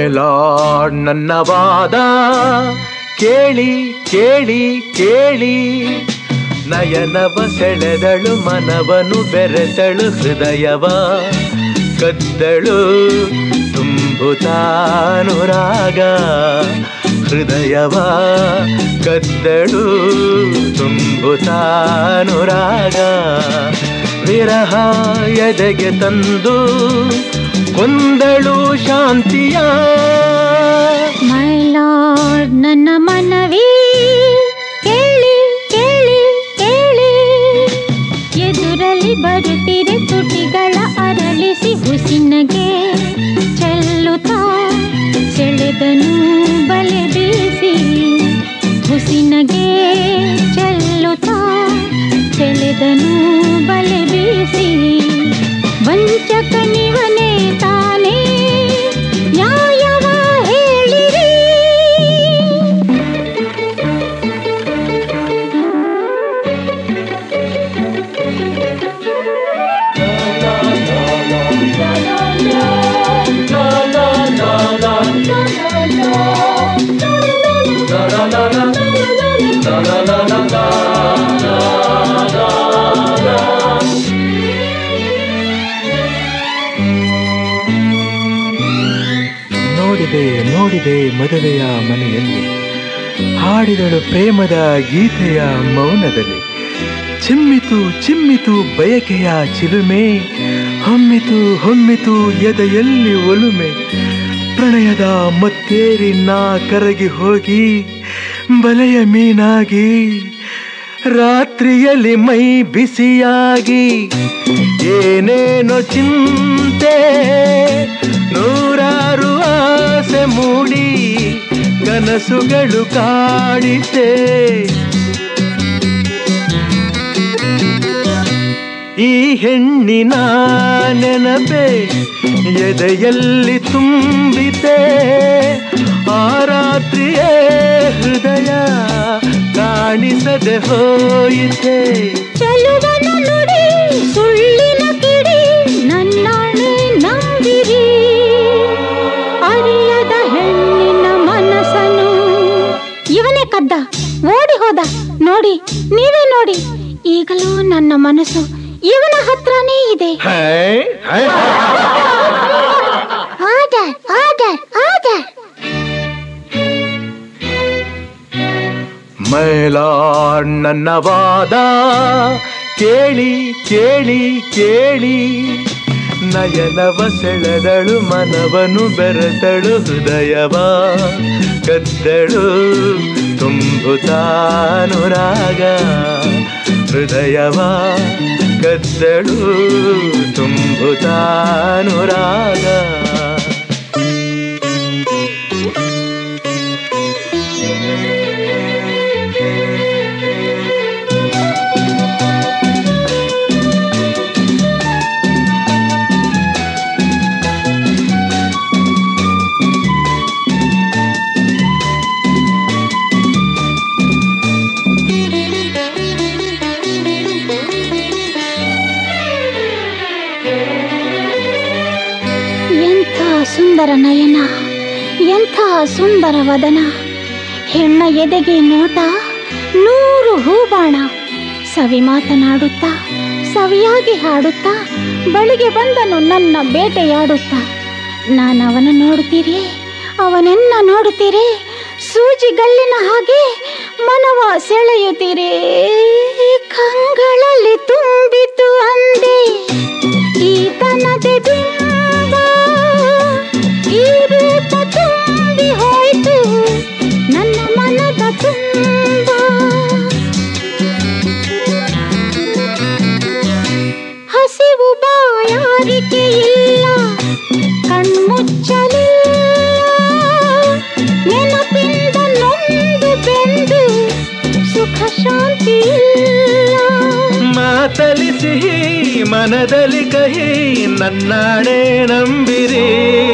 ಮೇಲಾಡ್ ನನ್ನ ವಾದ ಕೇಳಿ ಕೇಳಿ ಕೇಳಿ, ನಯನವ ಸೆಳೆದಳು ಮನವನು ಬೆರೆತಳು ಹೃದಯವ ಕದ್ದಳು ತುಂಬುತ್ತಾನುರಾಗ, ಹೃದಯವ ಕದ್ದಳು ತುಂಬುತ್ತಾನುರಾಗ, ವಿರಹ ಎದೆಗೆ ತಂದು ಕೊಂದಳು ಶಾಂತಿಯ. ಮೈ ಲಾರ್ಡ್ ನನ್ನ ಮನವಿ ಕೇಳಿ ಕೇಳಿ ಕೇಳಿ, ಎದುರಲ್ಲಿ ಬರುತ್ತಿರೆ ತುಟಿಗಳ ಅರಳಿಸಿ ಹುಸಿನಗೆ ಚೆಲ್ಲುತ್ತಾ ಸೆಳೆದನು ಬಲೆ ಬೀಸಿ, ಹುಸಿನಗೆ ಚೆಲ್ಲುತ್ತಾ ಸೆಳೆದನು ಬಲೆ ಬೀಸಿ, ವಂಚಕನಿವನೇ ತಾನೇ ನ್ಯಾಯವ ಹೇಳಿರಿ. ನೋಡಿದೆ ಮದುವೆಯ ಮನೆಯಲ್ಲಿ, ಹಾಡಿದಳು ಪ್ರೇಮದ ಗೀತೆಯ ಮೌನದಲ್ಲಿ, ಚಿಮ್ಮಿತು ಚಿಮ್ಮಿತು ಬಯಕೆಯ ಚಿಲುಮೆ, ಹೊಮ್ಮಿತು ಹೊಮ್ಮಿತು ಎದೆಯಲ್ಲಿ ಒಲುಮೆ, ಪ್ರಣಯದ ಮತ್ತೇರಿ ನಾ ಕರಗಿ ಹೋಗಿ ಬಲೆಯ ಮೀನಾಗಿ, ರಾತ್ರಿಯಲ್ಲಿ ಮೈ ಬಿಸಿಯಾಗಿ, ಏನೇನೋ ಚಿಂತೆ ನೂರಾರು ಆಸೆ ಮೂಡಿ ಕನಸುಗಳು ಕಾಡಿತೆ, ಈ ಹೆಣ್ಣಿನ ನೆನಪೆ ಎದೆಯಲ್ಲಿ ತುಂಬಿತೆ, ಆ ರಾತ್ರಿಯೇ ಹೃದಯ ಕಾಣಿಸದೆ ಹೋಯಿತೆ. ಚೆಲುವನ ನುಡಿ ಸುಳ್ಳಿನ ಕಿಡಿ ನನ್ನಾಣೆ ನಂಬಿರಿ, ಅರಿಯದ ಹೆಣ್ಣಿನ ಮನಸ್ಸನ್ನು ಇವನೇ ಕದ್ದ ಓಡಿ ಹೋದ ನೋಡಿ, ನೀವೇ ನೋಡಿ, ಈಗಲೂ ನನ್ನ ಮನಸ್ಸು ಇವನ ಹತ್ರನೇ ಇದೆ. Order order order. ಮೇಲಾಡ್ ನನ್ನ ವಾದ ಕೇಳಿ ಕೇಳಿ ಕೇಳಿ, ನಯನವ ಸೆಳೆದಳು ಮನವನು ಬೆರೆತಳು ಹೃದಯವ ಕದ್ದಳು ತುಂಬುತ್ತಾನುರಾಗ, ಹೃದಯವ ಕದ್ದಳು ತುಂಬುತ್ತಾನುರಾಗ. ಸುಂದರ ನಯನ, ಎಂಥ ಸುಂದರ ವದನ, ಹೆಣ್ಣ ಎದೆಗೆ ನೋಟ 100 ಹೂಬಾಣ, ಸವಿ ಮಾತನಾಡುತ್ತಾ ಸವಿಯಾಗಿ ಹಾಡುತ್ತಾ ಬಳಿಗೆ ಬಂದನು ನನ್ನ ಬೇಟೆಯಾಡುತ್ತಾ. ನಾನವನ ನೋಡುತ್ತೀರಿ, ಅವನೆನ್ನ ನೋಡುತ್ತೀರಿ, ಸೂಜಿಗಲ್ಲಿನ ಹಾಗೆ ಮನವ ಸೆಳೆಯುತ್ತೀರಿ, ಕಂಗಳಲ್ಲಿ ತುಂಬಿತು ಅಂದೆ ಈತನದೆ ಬಿಂಬ, ಈ ರೂಪ ತುಂಬಿ ಹೋಯಿತು ನನ್ನ ಮನದ ತುಂಬ. ಹಸಿವು ಬಾಯಾರಿಕೆ ಇಲ್ಲ, ಕಣ್ಮುಚ್ಚಲಿಲ್ಲ, ನೆನಪಿಂದ ನೊಂದು ಬೆಂದು ಸುಖ ಶಾಂತಿ ಇಲ್ಲ. ಮಾತಲಿ ಸಿಹಿ ಮನದಲ್ಲಿ ಕಹಿ ನನ್ನಾಣೆ ನಂಬಿರಿ,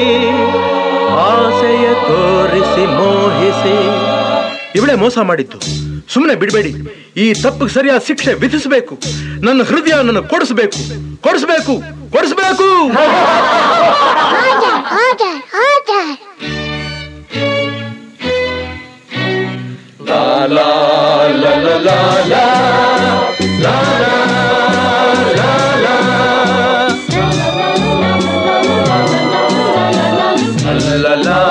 ಆಸೆಯ ತೋರಿಸಿ ಮೋಹಿಸಿ. ಇವಳೇ ಮೋಸ ಮಾಡಿದ್ದು, ಸುಮ್ಮನೆ ಬಿಡಬೇಡಿ, ಈ ತಪ್ಪಿಗೆ ಸರಿಯಾದ ಶಿಕ್ಷೆ ವಿಧಿಸಬೇಕು. ನನ್ನ ಹೃದಯ ನನ್ನ ಕೊಡಿಸಬೇಕು ಕೊಡಿಸಬೇಕು ಕೊಡಿಸಬೇಕು. ಲಾ